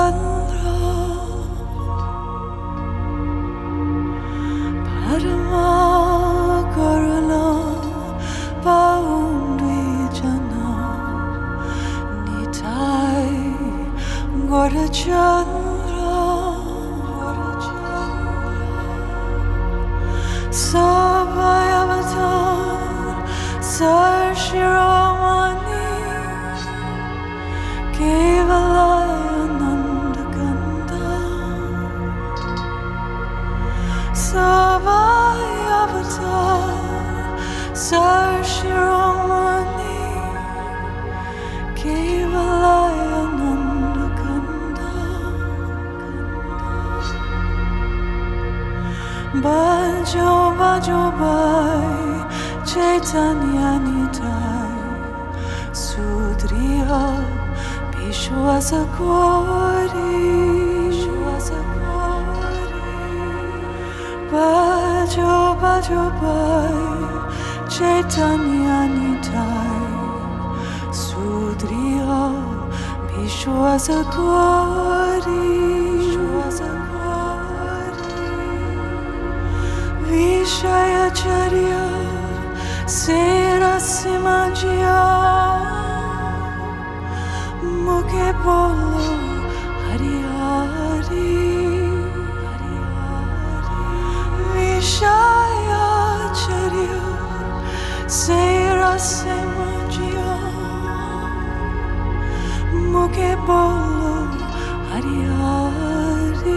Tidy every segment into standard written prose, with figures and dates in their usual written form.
chandra Parama karuna paundwi jana Nitai Gora chandra Sabhayavatar Sar Shiromani Kevalananda Ganda Sabhayavatar Sar Shiromani Kevalananda Ganda Bajo Bajo Bai Chaitanya Nitai Sudriya Vishwasa Gauri Bajo Bajo Bai Chaitanya Nitai Sudriya Vishwasa Gauri Vishayacharya Sera Simajya Mukhe bolo Hari Hari Vishayacharya Sera Simajya Mukhe bolo Hari Hari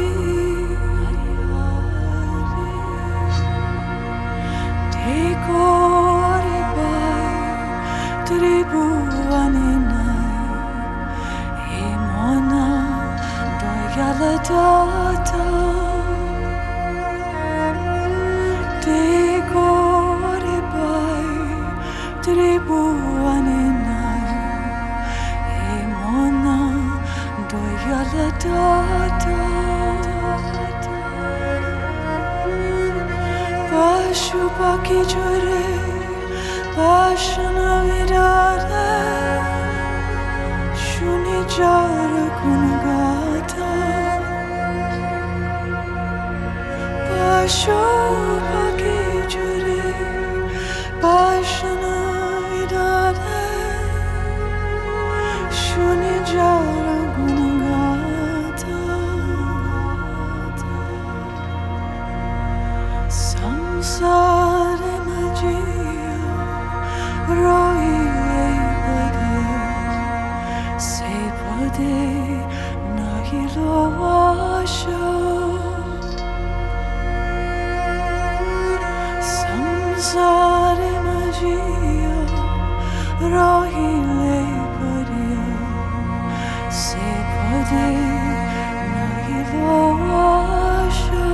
Kore bai tribhuane nai Emona doyala data Kore bai tribhuane nai Emona doyala data Pashu Paki Jure Pashana Vidare Shuni Jara Gunagata Pashu Paki Jure Pashana Vidare Shuni Jara Gunagata Samsare Majiya Rohile Badiya Se Pade Nahilo Vasha Samsare Majiya Rohile Badiya Se Pade Nahilo Vasha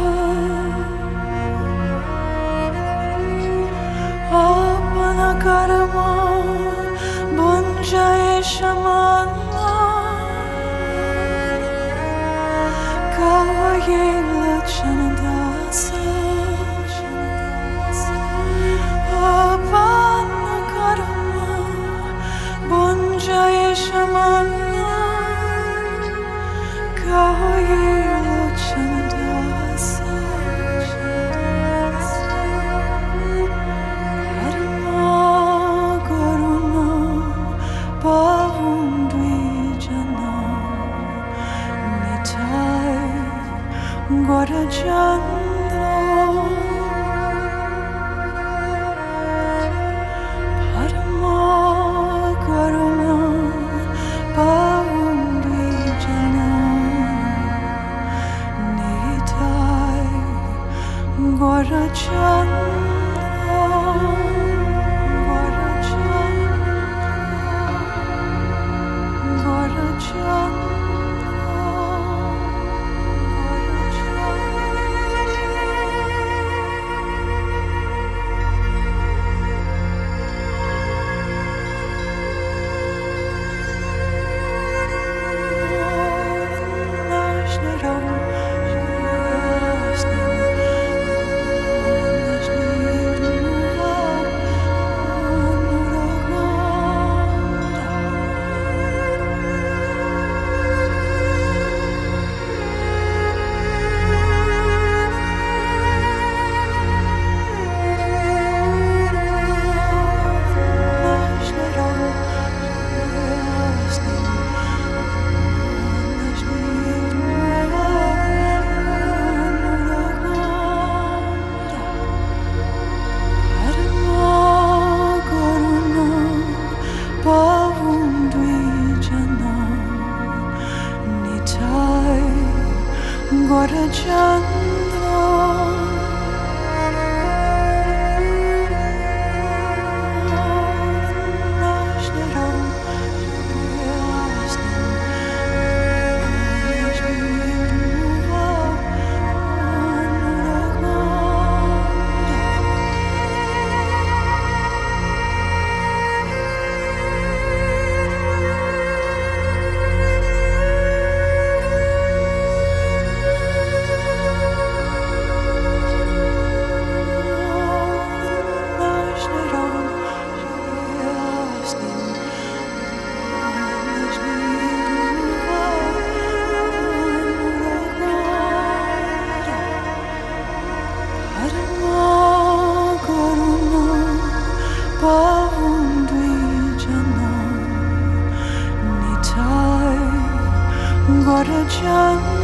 Apana karma bunjaye shamana Kavaye lachanadasa Apana karma bunjaye shamana Kavaye lachanadasa Gora Chan